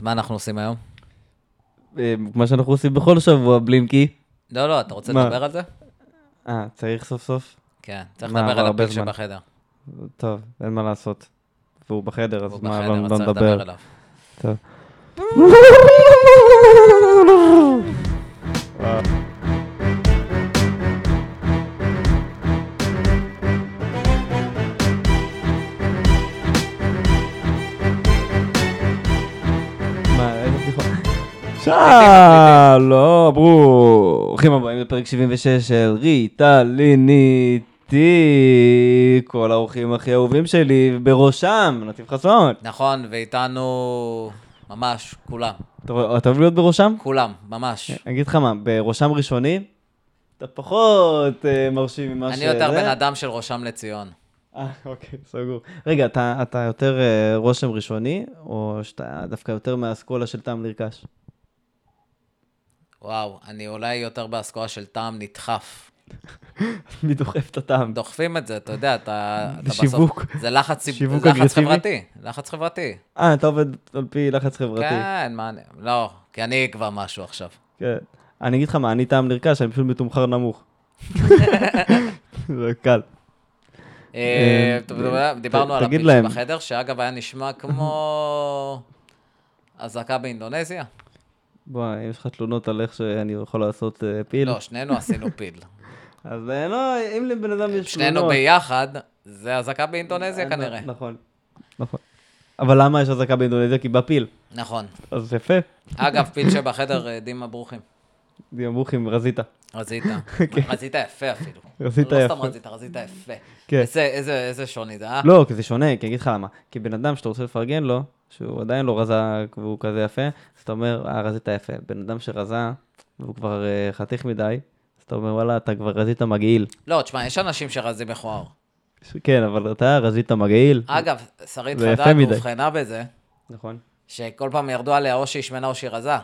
מה אנחנו עושים היום? מה שאנחנו עושים בכל שבוע, בלינקי. לא, אתה רוצה לדבר על זה? צריך סוף סוף? כן, צריך לדבר על הפיל שבחדר. טוב, אין מה לעשות. והוא בחדר, אז מה, הוא בחדר, לא אז צריך נדבר. לדבר אליו. טוב. שלום, ברוכים הבאים לפרק 76 של ריטלין איתי, כל האורחים הכי אהובים שלי, בראשם נתיב חסון. נכון, ואיתנו ממש, כולם. אתה אוהב להיות בראשם? כולם, ממש. אני אגיד לך מה, בראשם ראשוני, אתה פחות מרשים ממה אני יותר בן אדם של ראשם לציון. אוקיי, סגור. רגע, אתה יותר רושם ראשוני, או שאתה דווקא יותר מהאסכולה של טעם לרכש? וואו, אני אולי יותר באסכולה של טעם נדחף. מי דוחף את הטעם? דוחפים את זה, אתה יודע, אתה שיווק. זה לחץ אגרסיבי? חברתי. לחץ חברתי. אתה עובד על פי לחץ חברתי. כן, מה, לא, כי אני כבר משהו עכשיו. כן. אני אגיד לך מה, אני טעם לרכש, אני פשוט מתומחר נמוך. זה קל. דיברנו על תגיד הפיל להם. שבחדר, שאגב היה נשמע כמו אזעקה באינדונזיה. בוא, אם יש לך תלונות על איך שאני יכול לעשות פיל. לא, שנינו עשינו פיל. אז לא, אם לבן אדם יש תלונות. שנינו ביחד, זה אזעקה באינדונזיה כנראה. נכון, נכון. אבל למה יש אזעקה באינדונזיה? כי בא פיל. נכון. אז יפה. אגב, פיל שבחדר, דימה ברוכים. דימוך עם רזיתה. רזיתה. רזיתה יפה אפילו. רזיתה לא יפה. סתם רזיתה יפה. כן. איזה שוני זה, אה? לא, כי זה שונה, כי אני אגיד לך למה. כי בן אדם שאתה רוצה לפרגן לו, שהוא עדיין לא רזה והוא כזה יפה, אז אתה אומר, רזית יפה. בן אדם שרזה, והוא כבר חתיך מדי, אז אתה אומר, וואלה, אתה כבר רזית מגעיל. לא, תשמע, יש אנשים שרזים מכוער. כן, אבל אתה רזית מגעיל. אגב, שרית זה יפה חדד מדי. הובחנה בזה, נכון. שכל פעם ירדו עליה או שהיא שמנה או שהיא רזה.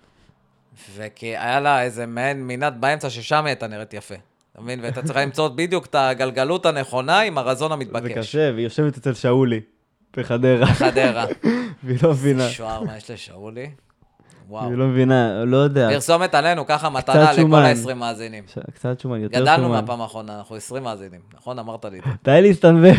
וכי היה לה איזה מעין מינת באמצע ששם הייתה נראית יפה. אתה מבין? והייתה צריכה למצוא בדיוק את הגלגלות הנכונה עם הרזון המתבקש. זה קשה, והיא יושבת אצל שאולי, בחדרה. בחדרה. והיא לא מבינה. שוער, מה יש לשאולי? וואו. היא לא מבינה, לא יודע. פרסומת עלינו, ככה מתנה לכל שומן. ה-20 מאזינים. קצת שומן, יותר שומן. גדלנו מהפעם האחרונה, אנחנו 20 מאזינים. נכון? אמרת לי את זה. די להסתנוור.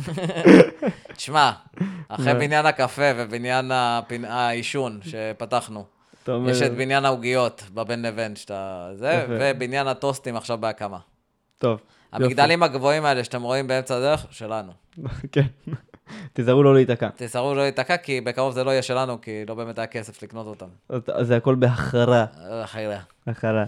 תשמע, אחרי בניין הקפה ובניין העישון שפתחנו, אתה אומר- יש את בניין העוגיות בבין לבין, שאתה זה, יפה. ובניין הטוסטים עכשיו בהקמה. טוב. המגדלים הגבוהים האלה שאתם רואים באמצע הדרך, שלנו. כן. תיזהרו לא להיתקע. תסערו לא להיתקע, כי בקרוב זה לא יהיה שלנו, כי לא באמת היה כסף לקנות אותם. אז זה הכל בהחרה. אחרי. החרה.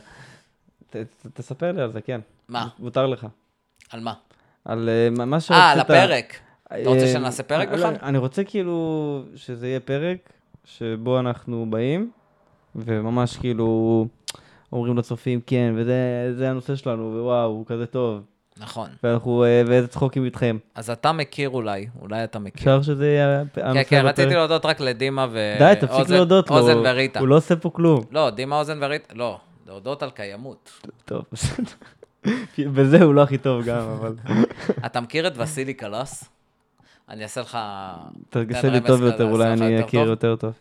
תספר לי על זה, כן. מה? מותר לך. על מה? על מה שרצית. על הפרק. אתה רוצה שנעשה פרק בכלל? אני רוצה כאילו שזה יהיה פרק שבו אנחנו באים, וממש כאילו אומרים לצופים כן, וזה הנושא שלנו, ווואו, הוא כזה טוב. נכון. ואיזה צחוקים איתכם. אז אתה מכיר אולי אתה מכיר. אפשר שזה יהיה כן, כן, רציתי להודות רק לדימה די, תפסיק להודות לו. אוזן וריטה. הוא לא עושה פה כלום. לא, דימה אוזן וריטה, לא, להודות על קיימות. טוב, בסדר. בזה הוא לא הכי טוב גם, אבל... אתה מכיר את וסילי קלאס? אני אעשה לך... תעשה לי טוב יותר, אולי אני אכיר יותר טוב.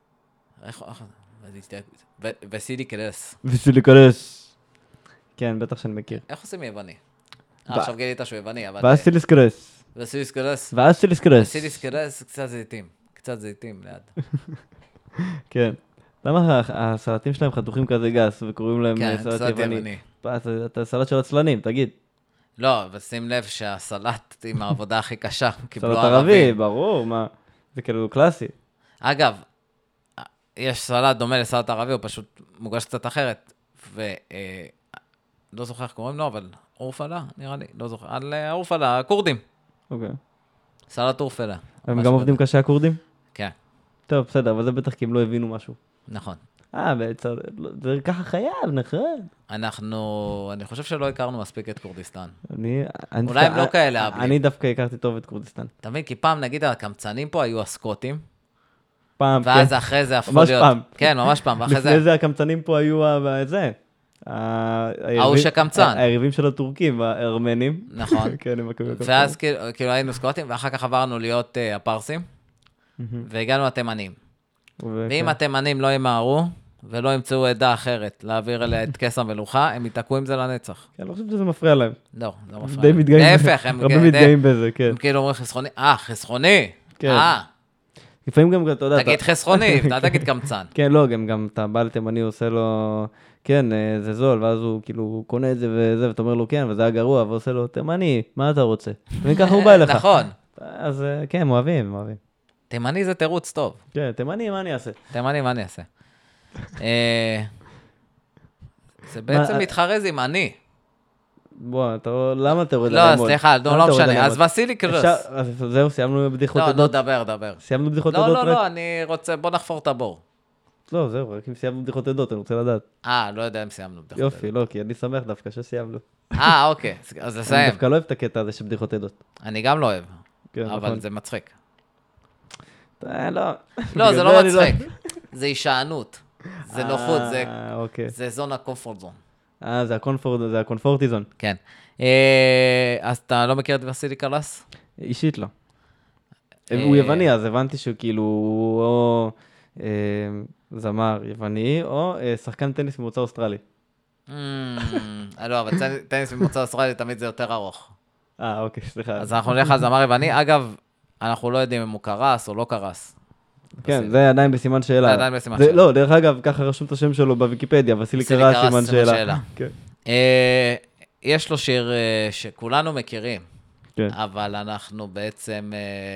וסילי קלאס. וסילי קלאס. כן, בטח שאני מכיר. איך עושים יווני? עכשיו גילית שהוא יווני, אבל... ואסיליס קלאס. וסיליס קלאס. ואסיליס קלאס. וסיליס קלאס, קצת זיתים ליד. כן. למה הסלטים שלהם חתוכים כזה גס וקוראים להם כן, סלט סלט יווני? יווני. אתה סלט של עצלנים, תגיד. לא, ושים לב שהסלט עם העבודה הכי קשה, קיבלו סלט ערבי, ברור, מה? זה כאילו קלאסי. אגב, יש סלט דומה לסלט ערבי, הוא פשוט מוגש קצת אחרת, לא זוכר איך קוראים לו, אבל אורפלה, נראה לי, לא זוכר, על אורפלה, הכורדים. אוקיי. סלט אורפלה. הם גם עובדים קשה הכורדים? כן, טוב, בסדר, אבל זה בטח כי הם לא הבינו משהו. נכון. בעצם, זה ככה חייב, נכון. אני חושב שלא הכרנו מספיק את קורדיסטן. אולי אולי הם לא כאלה אבלים. אני דווקא הכרתי טוב את קורדיסטן. אתה מבין? כי פעם, נגיד, הקמצנים פה היו הסקוטים, פעם, ואז כן. אחרי זה הפכו ממש להיות... פעם. כן, ממש פעם, ואחרי לפני זה... זה הקמצנים פה היו זה. ההוא שקמצן. היריבים של הטורקים, הארמנים. נכון. כן, הם הקמצנים. ואז כאילו היינו סקוטים, ואחר כך עברנו להיות הפרסים, והגענו לתימנים. ואם התימנים לא ימהרו, ולא ימצאו עדה אחרת להעביר אליה את כס המלוכה, הם ייתקעו עם זה לנצח. כן, אני לא חושב שזה מפריע להם. לא, לא מפריע. די מתגאים. להפך, הרבה מתגאים בזה, כן. הם כאילו אומרים חסכוני, חסכוני. כן. לפעמים גם, אתה יודע... תגיד חסכוני, אתה תגיד קמצן. כן, לא, גם אתה בא לתימני, עושה לו, כן, זה זול, ואז הוא כאילו קונה את זה וזה, ואתה אומר לו, כן, וזה היה גרוע, ועושה לו, תימני, מה אתה רוצה? וככה הוא בא אליך. נכון. אז כן, הם אוהבים. תימני זה תירוץ טוב. כן, תימני, מה אני אעשה? תימני, מה אני אעשה? זה בעצם מתחרז עם אני. בוא, למה אתה יורד לא, סליחה, לא משנה. אז וסילי קרוס. זהו, סיימנו בדיחות עדות. לא, דבר. סיימנו בדיחות עדות? לא, אני רוצה, בוא נחפור את הבור. לא, זהו, רק אם סיימנו בדיחות עדות, אני רוצה לדעת. לא יודע אם סיימנו בדיחות עדות. יופי, לא, כי אני שמח דווקא שסיימנו. אוקיי, אז לסיים. אני דווקא לא אוהב את הקטע הזה של בדיחות עדות. אני גם לא אוהב, כן, אבל נכון. זה מצחיק. לא. לא, זה לא מצחיק. זה הישענות. זה נוחות, אוקיי. זה זונה קומפורט זון. זה הקונפורטיזון. כן. אז אתה לא מכיר את וסילי קרלס? אישית לא. הוא יווני, אז הבנתי שהוא כאילו או זמר יווני, או שחקן טניס ממוצא אוסטרלי. לא, אבל טניס ממוצא אוסטרלי תמיד זה יותר ארוך. אוקיי, סליחה. אז אנחנו נלך על זמר יווני. אגב, אנחנו לא יודעים אם הוא קרס או לא קרס. כן, זה עדיין בסימן שאלה. זה עדיין בסימן שאלה. לא, דרך אגב, ככה רשום את השם שלו בוויקיפדיה, וסילי קרס סימן שאלה. יש לו שיר שכולנו מכירים, כן. אבל אנחנו בעצם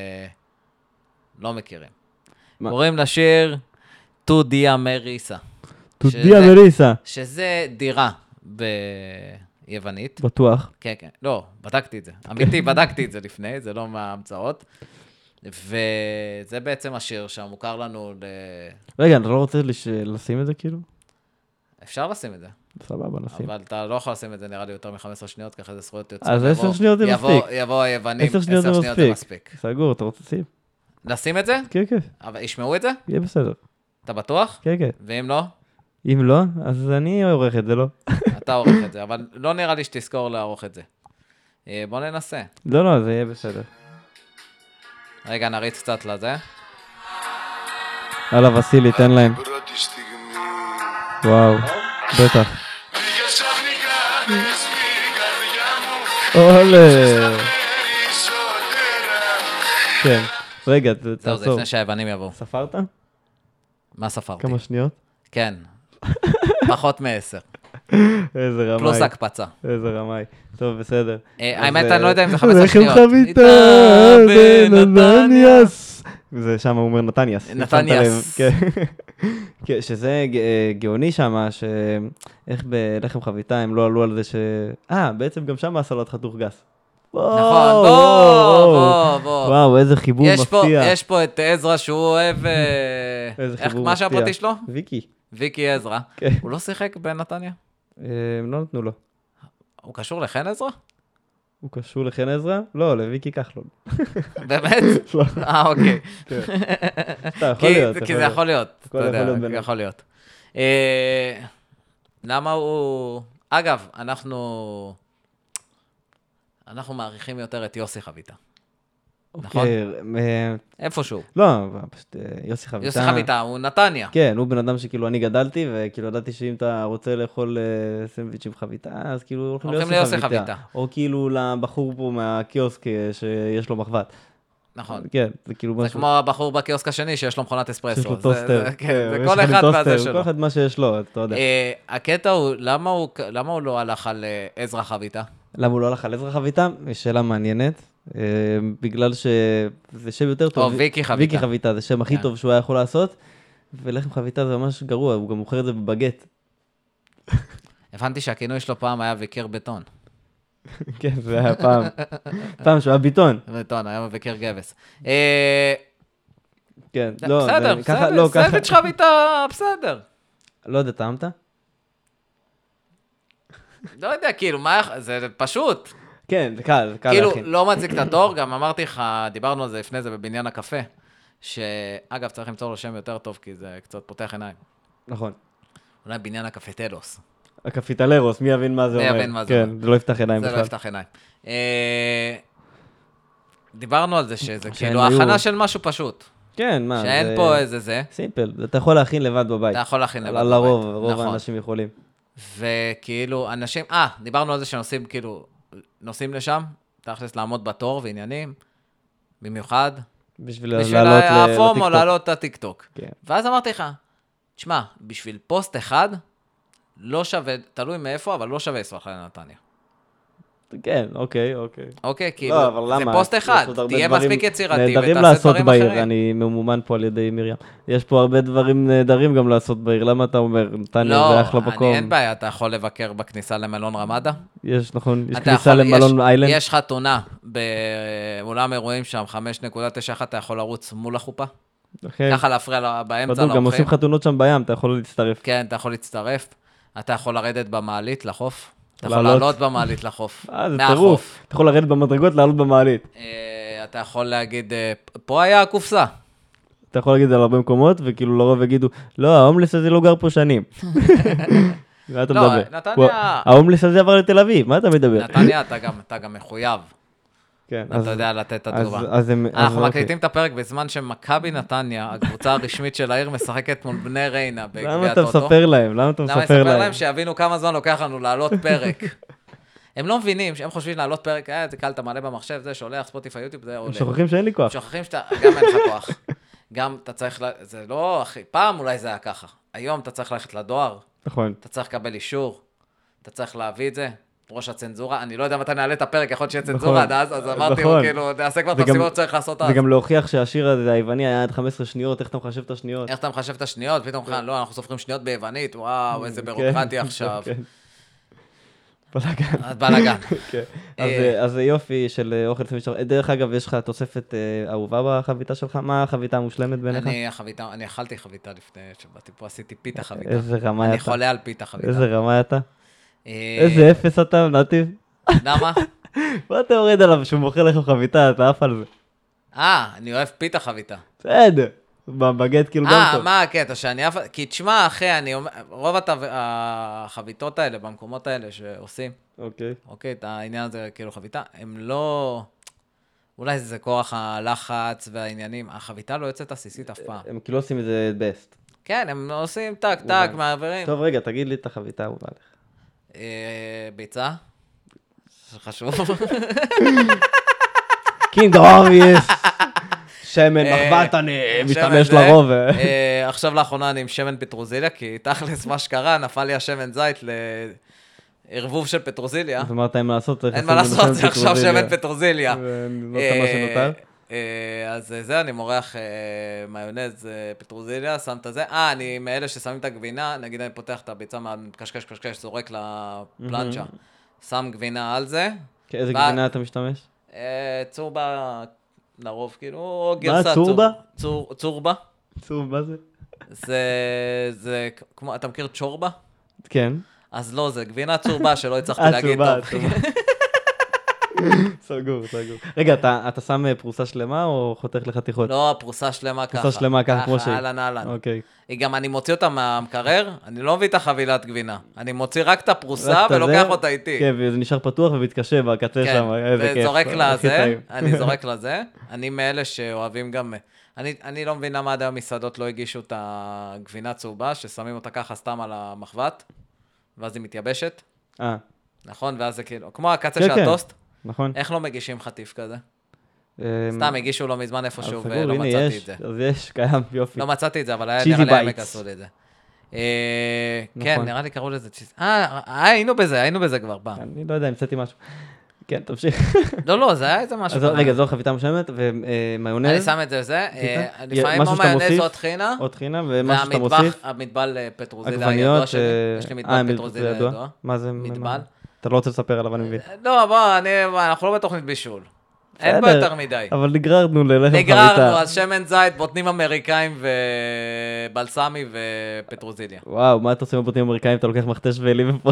לא מכירים. קוראים לשיר "Tu dia merisa". תודיה מריסה. שזה דירה ביוונית. בטוח. כן. לא, בדקתי את זה. אמיתי, בדקתי את זה לפני, זה לא מההמצאות. וזה בעצם השיר שהמוכר לנו רגע, אתה לא רוצה לשים את זה כאילו? אפשר לשים את זה. סבבה, נשים. אבל אתה לא יכול לשים את זה, נראה לי יותר מ-15 שניות, ככה זה זכויות יוצאות. אז 10 שניות זה מספיק. יבוא היוונים, 10 שניות זה מספיק. סגור, אתה רוצה לשים? לשים את זה? כן. אבל ישמעו את זה? יהיה בסדר. אתה בטוח? כן. ואם לא? אם לא, אז אני עורך את זה, לא? אתה עורך את זה, אבל לא נראה לי שתזכור לערוך את זה. בוא ננסה. לא, זה יהיה בסדר. רגע, נריץ קצת לזה. הלאה, וסילי, תן להם. וואו, בטח. אולה. כן, רגע, זהו, זה תעצור. לפני שהיוונים יבואו. ספרת? מה ספרתי? כמה שניות? כן. פחות מ-10. איזה רמאי. פלוס הקפצה. איזה רמאי. טוב, בסדר. האמת, אני לא יודע אם זה 15 שניות. לחם חביתה בנתניאס. זה שם הוא אומר נתניאס. נתניאס. כן, שזה גאוני שם, שאיך בלחם חביתה הם לא עלו על זה בעצם גם שם הסלט חתוך גס. נכון, בוא. וואו, איזה חיבור מפתיע. יש פה את עזרא שהוא אוהב... איזה חיבור מפתיע. מה שהפרטי שלו? ויקי עזרא. כן. הוא לא שיחק בנתניה? לא נתנו לו. הוא קשור לחן עזרא? הוא קשור לחן עזרא? לא, לוויקי כחלון. באמת? לא. אוקיי. יכול להיות. כי זה יכול להיות. יכול להיות. למה הוא... אגב, אנחנו מעריכים יותר את יוסי חביתה. נכון? איפשהו. לא, פשוט יוסי חביתה. יוסי חביתה, הוא נתניה. כן, הוא בן אדם שכאילו אני גדלתי, וכאילו ידעתי שאם אתה רוצה לאכול סנדוויץ' עם חביתה, אז כאילו הולכים ליוסי חביתה. או כאילו לבחור פה מהקיוסק שיש לו מחבת. נכון. כן, זה כאילו משהו. זה כמו הבחור בקיוסק השני שיש לו מכונת אספרסו. שיש לו טוסטר. זה כל אחד מהזה שלו. כל אחד מה שיש לו, אתה יודע. הקטע הוא, למה הוא לא הלך על עזרא חביתה? למה הוא לא הלך על עזרא חביתה? שאלה מעניינת. בגלל שזה שם יותר טוב. או ויקי חביתה. ויקי חביתה, זה שם הכי טוב שהוא היה יכול לעשות, ולחם חביתה זה ממש גרוע, הוא גם מוכר את זה בבגט. הבנתי שהכינוי שלו פעם היה ויקר בטון. כן, זה היה פעם שהוא היה ביטון. בטון, היה מבקר גבס. כן, לא, בסדר, סנדוויץ' חביתה, בסדר. לא יודע, טעמת? לא יודע, כאילו, זה פשוט. כן, זה קל כאילו, להכין. לא מדזיק את התור, גם אמרתי לך, דיברנו על זה לפני זה בבניין הקפה, שאגב, צריך למצוא לו שם יותר טוב, כי זה קצת פותח עיניים. נכון. אולי בניין הקפיטלוס. הקפיטלרוס, מי יבין מה זה אומר? מי יבין מה זה אומר. כן, זה לא יפתח עיניים בכלל. זה לא יפתח עיניים. דיברנו על זה שזה כאילו היו... ההכנה של משהו פשוט. כן, מה, שאין פה איזה זה. סימפל, אתה יכול להכין לבד בבית. אתה יכול להכין לבד בבית. לרוב, רוב נכון. האנשים יכולים. וכאילו, אנשים, דיברנו על זה שנוסעים, כאילו, נוסעים לשם, תכלס לעמוד בתור ועניינים, במיוחד, בשביל לעלות הפום או לעלות את הטיקטוק. כן. ואז אמרתי לך, תשמע, בשביל פוסט אחד, לא שווה, תלוי מאיפה, אבל לא שווה לנסוע לנתניה. כן, אוקיי. אוקיי, כאילו, לא, אבל זה למה? פוסט אחד, יש עוד הרבה תהיה דברים מספיק יצירתי נהדרים ותעשה לעשות דברים בעיר, אחרים. אני ממומן פה על ידי מרים. יש פה הרבה דברים נהדרים גם לעשות בעיר, למה אתה אומר, נתניה זה אחלה מקום? לא, אין בעיה, אתה יכול לבקר בכניסה למלון רמדה. יש, נכון, יש כניסה למלון איילנד. יש חתונה באולם אירועים שם, 5.91, אתה יכול לרוץ מול החופה. ככה להפריע באמצע לאורחים. גם עושים חתונות שם בים, אתה יכול להצטרף. כן, אתה יכול להצטרף. אתה יכול לרדת במעלית לחוף. אתה יכול לעלות במעלית לחוף. זה טירוף. אתה יכול לרדת במדרגות, לעלות במעלית. אתה יכול להגיד, פה היה הקופסה. אתה יכול להגיד על הרבה מקומות, וכאילו לרוב יגידו, לא, ההומלס הזה לא גר פה שנים. מה אתה מדבר? נתניה... ההומלס הזה עבר לתל אביב, מה אתה מדבר? נתניה, אתה גם מחויב. כן, אתה יודע לתת את התגובה. אנחנו מקליטים את הפרק בזמן שמכבי נתניה, הקבוצה הרשמית של העיר, משחקת מול בני ריינה בגביע הטוטו. למה אתה מספר להם? למה מספר להם שיבינו כמה זמן לוקח לנו לעלות פרק. הם לא מבינים, שהם חושבים לעלות פרק, זה קל, אתה מעלה במחשב, זה שולח, ספוטיפיי, יוטיוב, זה עולה. הם שוכחים שאין לי כוח. שוכחים שאתה, גם אין לך כוח. גם אתה צריך, זה לא, אחי, פעם אולי זה היה ככה. היום אתה צריך ללכת לדואר. נכון. אתה צריך לקבל אישור. אתה צריך להביא את זה. ראש הצנזורה, אני לא יודע מתי נעלה את הפרק, יכול להיות שיהיה צנזורה עד אז אמרתי, כאילו, נעשה כבר את המשימות שצריך לעשות אז. וגם להוכיח שהשיר הזה, היווני, היה עד 15 שניות, איך אתה מחשב את השניות? איך אתה מחשב את השניות? פתאום, לא, אנחנו סופרים שניות ביוונית, וואו, איזה בירוקרטיה עכשיו. בלגן. אז זה יופי של אוכל סמישר. דרך אגב, יש לך תוספת אהובה בחביתה שלך? מה החביתה המושלמת ביניך? אני אכלתי חביתה לפני שבאתי פה, עשיתי פיתה חביתה. איזה רמה אתה? אני חולה על פיתה חביתה. איזה רמה אתה? איזה אפס אתה, נתיב? למה? מה אתה יורד עליו שהוא מוכר לך חביתה, אתה עף על זה. אני אוהב פיתה חביתה. בסדר. בבגט כאילו גם טוב. מה הקטע שאני אף... כי תשמע, אחי, רוב החביתות האלה, במקומות האלה שעושים, אוקיי, את העניין הזה כאילו חביתה, הם לא... אולי זה כוח הלחץ והעניינים, החביתה לא יוצאת עסיסית אף פעם. הם כאילו עושים את זה best. כן, הם עושים טק, טק, מעברים. טוב, רגע, תגיד לי את החביתה האהובה לך. ביצה? זה חשוב. קינדר אוריאס. שמן, מחבת, אני משתמש לרוב. עכשיו לאחרונה אני עם שמן פטרוזיליה, כי תכלס מה שקרה, נפל לי השמן זית לערבוב של פטרוזיליה. זאת אומרת, אין מה לעשות, אין מה לעשות, זה עכשיו שמן פטרוזיליה. לא מה שנותר. אז זה, אני מורח מיונז פטרוזיליה, שם את זה. אני מאלה ששמים את הגבינה, נגיד אני פותח את הביצה, קשקש, זורק לפלנצ'ה, שם גבינה על זה. איזה גבינה אתה משתמש? צורבה, לרוב, כאילו, או גרסה. מה, צורבה? צורבה. צורבה זה? זה כמו, אתה מכיר צ'ורבה? כן. אז לא, זה גבינה צורבה שלא הצלחתי להגיד טוב. סגור. רגע, אתה שם פרוסה שלמה או חותך לחתיכות? לא, פרוסה שלמה ככה. פרוסה שלמה ככה כמו שהיא. אהלן. אוקיי. גם אני מוציא אותה מהמקרר, אני לא מביא את החבילת גבינה. אני מוציא רק את הפרוסה ולוקח אותה איתי. כן, וזה נשאר פתוח ומתקשה בקצה שם. איזה כיף. וזורק לזה, אני זורק לזה. אני מאלה שאוהבים גם... אני לא מבין למה עד היום מסעדות לא הגישו את הגבינה צהובה, ששמים אותה ככה סתם על המחבת, ואז היא מתייבשת. נכון? ואז זה כאילו... כמו הקצה של הטוסט. נכון. איך לא מגישים חטיף כזה? סתם, הגישו לו מזמן איפשהו ולא הנה, מצאתי את זה. אז יש, קיים, יופי. לא מצאתי את זה, אבל היה נראה לי עמק עשו לי את זה. כן, נראה לי קראו לזה צ'יז. היינו בזה כבר פעם. אני לא יודע, המצאתי משהו. כן, תמשיך. לא, זה היה איזה משהו. רגע, זו חביתה משלמת, ומיונז. אני שם את זה, לפעמים או מיונז או טחינה. או טחינה, ומשהו שאתה מוסיף. המטבל פטרוזיליה הידוע שלי. יש לי מטבל פטרוזיליה ידוע. מה זה? מטבל. אתה לא רוצה לספר עליו, אני מבין. לא, בוא, אנחנו לא בתוכנית בישול. אין בו יותר מדי. אבל נגררנו ללחם חביתה. נגררנו, אז שמן זית, בוטנים אמריקאים ובלסמי ופטרוזיליה. וואו, מה אתה עושה עם בוטנים אמריקאים? אתה לוקח מכתש ואלי ופה.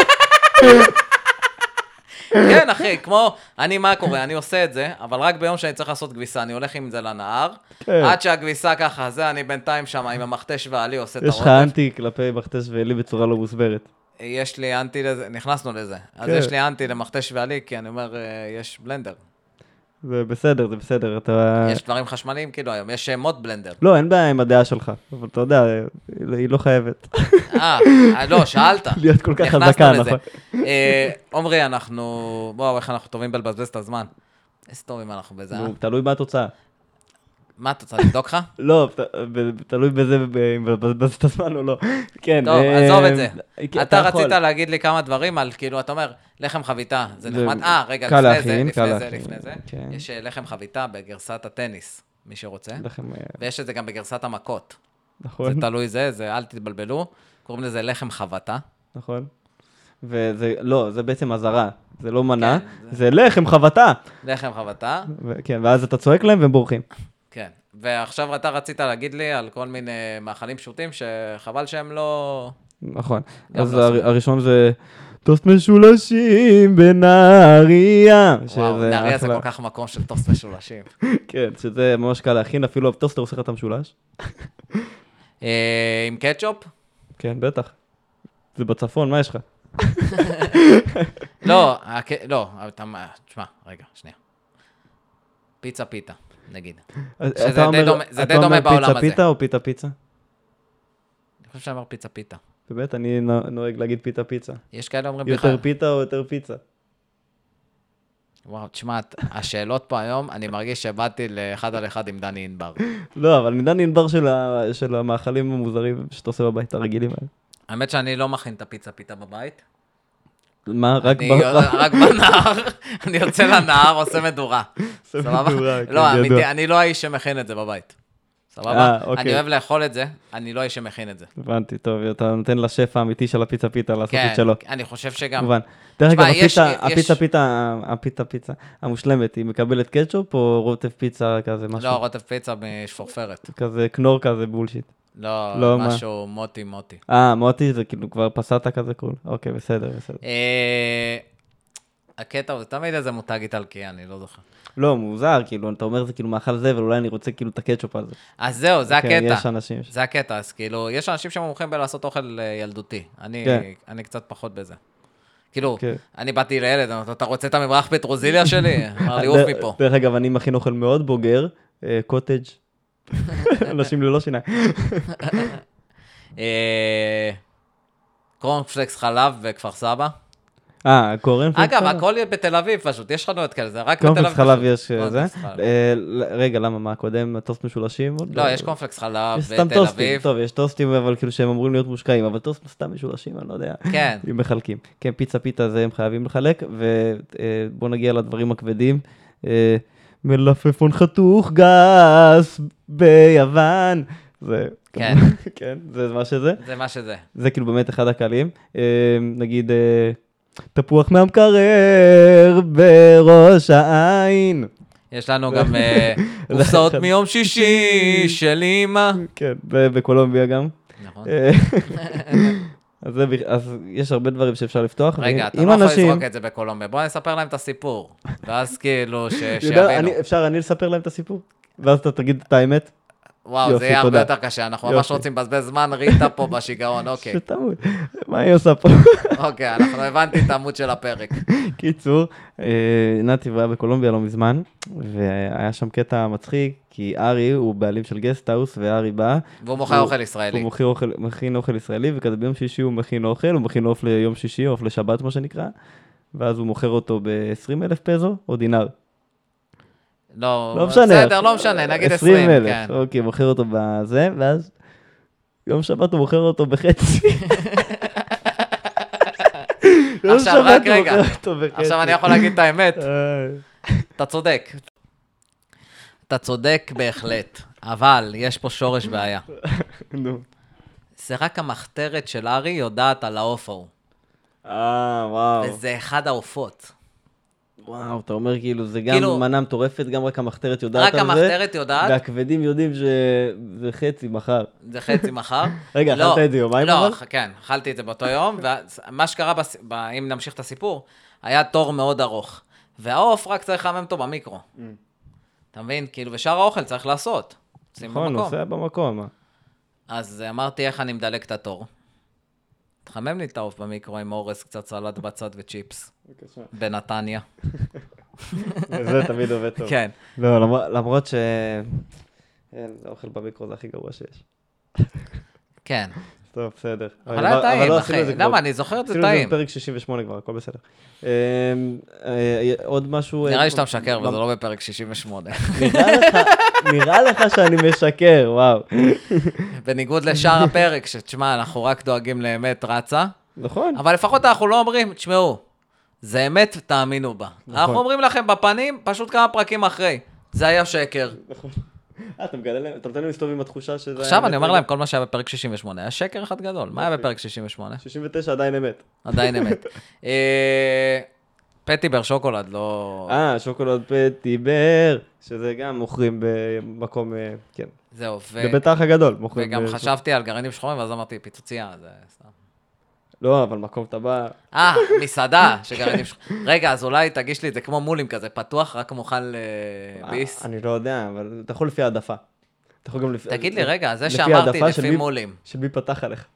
כן, אחי, כמו, מה קורה? אני עושה את זה, אבל רק ביום שאני צריך לעשות כביסה, אני הולך עם זה לנהר, עד שהכביסה ככה, זה אני בינתיים שם עם המכתש ואלי עושה את הרוטף. יש לך אנטי כלפי מכתש ואלי בצורה לא מוסברת. יש לי אנטי לזה, נכנסנו לזה. אז יש לי אנטי למכתש ואלי, כי אני אומר, יש בלנדר. זה בסדר, זה בסדר, אתה... יש דברים חשמליים כאילו היום, יש מוד בלנדר. לא, אין בעיה עם הדעה שלך, אבל אתה יודע, היא לא חייבת. לא, שאלת. להיות כל כך נכנסנו חזקה, לזה. נכון. עומרי, בואו, איך אנחנו טובים בלבזבז את הזמן. איזה טובים אנחנו בזה, נו, תלוי מה התוצאה. מה, אתה רוצה לבדוק לך? לא, תלוי בזה אם לבזבז את הזמן או לא. כן. טוב, עזוב את זה. אתה יכול. רצית להגיד לי כמה דברים על, כאילו, אתה אומר, לחם חביתה, זה נחמד. רגע, קל לפני זה, להכין, קל לפני זה, להכין. לפני זה. כן. יש לחם חביתה בגרסת הטניס, מי שרוצה. לחם, ויש את זה גם בגרסת המכות. נכון. זה תלוי זה, אל תתבלבלו. קוראים לזה לחם חבטה. נכון. וזה, לא, זה בעצם הזרה. זה לא מנה, כן, זה לחם חבטה. לחם חבטה. כן, ואז אתה צועק להם והם בורחים. כן. ועכשיו אתה רצית להגיד לי על כל מיני מאכלים פשוטים, שחבל שהם לא... נכון. גם אז לא עושים. הראשון זה טוסט משולשים בנהריה. וואו, שזה נהריה זה אחלה. כל כך מקום של טוסט משולשים. כן, שזה ממש קל להכין, אפילו הטוסטר עושה לך את המשולש. עם קטשופ? כן, בטח. זה בצפון, מה יש לך? לא, תשמע, רגע, שנייה. פיצה פיתה, נגיד. אתה די דומה- זה די דומה בעולם אתה אומר הזה. פיצה פיתה או פיתה פיצה? אני חושב שאמר פיצה פיתה. באמת, אני נוהג להגיד פיתה פיצה. יש כאלה אומרים בכלל. יותר פיתה או יותר פיצה? וואו, תשמע, השאלות פה היום, אני מרגיש שבאתי לאחד על אחד עם דני ענבר. לא, אבל נידן ענבר של המאכלים המוזרים שאתה עושה בבית הרגילים האלה. האמת שאני לא מכין את הפיצה פיתה בבית. מה, רק רק בנהר, אני יוצא לנהר, עושה מדורה. סבבה? מדורה, כן, לא, ידוע. אמיתי, אני לא האיש שמכין את זה בבית. סבבה? אוקיי. אני אוהב לאכול את זה, אני לא האיש שמכין את זה. הבנתי, טוב, אתה נותן לשף האמיתי של הפיצה פיתה לעשות כן, את שלו. אני חושב שגם... כמובן. דרך אגב, תשמע, הפיצה פיצה המושלמת, היא מקבלת קטשופ או רוטב פיצה כזה משהו? לא, רוטב פיצה משפורפרת. כזה כנור כזה בולשיט. לא, לא, מה? משהו מוטי. מוטי זה כאילו כבר פסעת כזה קול. אוקיי, בסדר. הקטע הוא תמיד איזה מותג איטלקי, אני לא זוכר. לא, מוזר, כאילו, אתה אומר זה כאילו מאכל זה, אבל אולי אני רוצה כאילו את הקטשופ על זה. אז זהו, זה כן, הקטע. יש אנשים. זה הקטע, אז כאילו, יש אנשים שמומחים בלעשות אוכל ילדותי. כן. אני קצת פחות בזה. כאילו, כן. אני באתי לילד, אמרתי, אתה רוצה את המברח פטרוזיליה שלי? אמר לי, עוף מפה. דרך אגב, אני מכין אוכל מאוד בוגר, קוטג'. אנשים ללא שיניים. קורנפלקס חלב וכפר סבא. קורנפלקס אגב, חלב? הכל בתל אביב פשוט, יש חנויות כאלה, זה רק בתל אביב. קורנפלקס חלב יש קורנפלקס זה. חלב. רגע, למה, מה הקודם? טוסט משולשים? לא, יש קורנפלקס חלב יש סתם בתל טוסטים, אביב. טוב, יש טוסטים, אבל כאילו שהם אמורים להיות מושקעים, אבל טוסט סתם משולשים, אני לא יודע. כן. אם מחלקים. כן, פיצה פיתה זה הם חייבים לחלק, ובואו נגיע לדברים הכבדים. מלפפון חתוך גס ביוון. זה, כן. כן, זה מה שזה. זה מה שזה. זה כאילו באמת אחד הקלים. נגיד, תפוח מהמקרר בראש העין. יש לנו גם קופסאות מיום שישי של אמא. כן, בקולומביה גם. נכון. אז יש הרבה דברים שאפשר לפתוח. רגע, אתה אם לא יכול אנשים- לזרוק את זה בקולומביה, בוא נספר להם את הסיפור. ואז כאילו, אתה יודע, שיבינו. אפשר אני לספר להם את הסיפור? ואז אתה תגיד את האמת? וואו, יופי, זה יהיה הרבה תודה. יותר קשה, אנחנו ממש יופי. רוצים לבזבז זמן ריטה פה בשיגעון, אוקיי. שתמות. מה היא עושה פה? אוקיי, אנחנו הבנתי את העמוד של הפרק. קיצור, נתיב היה בקולומביה לא מזמן, והיה שם קטע מצחיק, כי ארי הוא בעלים של גסטהאוס, וארי בא. והוא מוכר אוכל ישראלי. הוא מכין אוכל ישראלי, וכזה ביום שישי הוא מכין אוכל, הוא מכין עוף ליום שישי, עוף לשבת, מה שנקרא, ואז הוא מוכר אותו ב-20,000 פזו, או דינר. לא משנה. בסדר, לא משנה, נגיד 20, 20,000, כן. אוקיי, מוכר אותו בזה, ואז יום שבת הוא מוכר אותו בחצי. יום עכשיו, שבת רק הוא רגע. מוכר אותו בחצי. עכשיו אני יכול להגיד את האמת, איי. אתה צודק. אתה צודק בהחלט, אבל יש פה שורש בעיה. נו. זה רק המחתרת של ארי יודעת על העוף ההוא. וואו. וזה אחד העופות. וואו, אתה אומר כאילו, זה גם כאילו- מנה מטורפת, גם רק המחתרת יודעת רק על זה. המחתרת יודעת, והכבדים יודעים שזה חצי מחר. זה חצי מחר. רגע, לא, אכלת את זה יומיים לא, אבל? כן, אכלתי את זה באותו יום, ומה שקרה, אם נמשיך את הסיפור, היה תור מאוד ארוך. והעוף רק צריך לחמם אותו במיקרו. אתה מבין? כאילו, ושאר האוכל צריך לעשות. שים נכון, במקום. נוסע במקום. אז אמרתי, איך אני מדלק את התור? תחמם לי את העוף במיקרו עם אורז, קצת סלט בצד וצ'יפס. בנתניה. זה תמיד עובד טוב. כן. לא, למרות ש... האוכל במיקרו זה הכי גרוע שיש. כן. טוב, בסדר. אבל היה טעים, לא אחי. למה? אני זוכר את זה טעים. עשינו את זה בפרק 68 כבר, הכל בסדר. עוד משהו... נראה לי שאתה משקר, וזה לא בפרק 68. נראה לך שאני משקר, וואו. בניגוד לשאר הפרק, שתשמע, אנחנו רק דואגים לאמת רצה. נכון. אבל לפחות אנחנו לא אומרים, תשמעו, זה אמת, תאמינו בה. אנחנו אומרים לכם בפנים, פשוט כמה פרקים אחרי. זה היה שקר. נכון. אתה נותן לי מסתובב עם התחושה שזה... עכשיו אני אומר להם, כל מה שהיה בפרק 68, היה שקר אחד גדול. מה היה בפרק 68? 69 עדיין אמת. עדיין אמת. פטיבר שוקולד, לא... שוקולד פטיבר, שזה גם מוכרים במקום, כן. זהו, בבית האח הגדול מוכרים. וגם חשבתי על גרעינים שחורים, ואז אמרתי, פיצוצייה, זה סתם. לא, אבל מקום טבע... מסעדה שגרעינים שחורים. רגע, אז אולי תגיש לי את זה כמו מולים כזה, פתוח, רק מוכן לביס. אני לא יודע, אבל אתה יכול לפי העדפה. אתה יכול גם לפי... תגיד לי, רגע, זה שאמרתי לפי מולים. שבי פתח עליך.